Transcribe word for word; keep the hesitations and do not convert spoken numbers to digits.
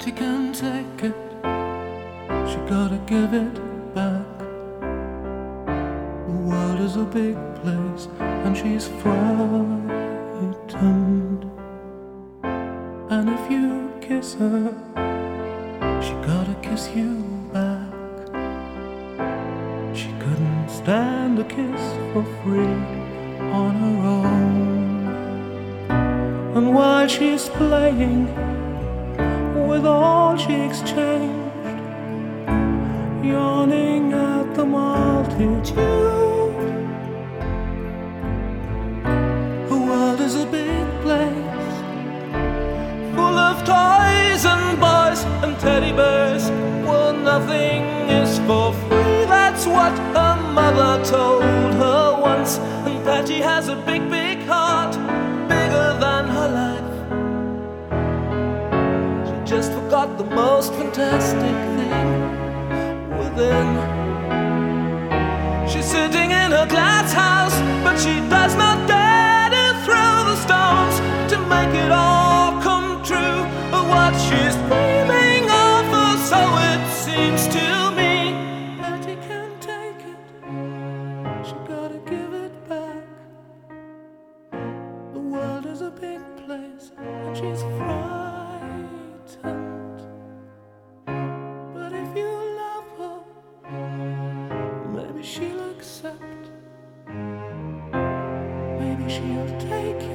Betty can take it, she gotta give it back. The world is a big place and she's frightened. And if you kiss her, she gotta kiss you back. She couldn't stand a kiss for free on her own. And while she's playing with all she exchanged, yawning at the multitude, the world is a big place, full of toys and boys and teddy bears. Well, nothing is for free, that's what her mother told her once. And Patty has a big, big heart, bigger than her life. She just forgot the most fantastic thing within. She's sitting in her glass house, but she does not dare to throw the stones to make it all come true. What she's dreaming of, or so it seems to me. Patty can't take it, she gotta give it back. The world is a big place and she's frightened. But if you love her, maybe she'll accept. Maybe she'll take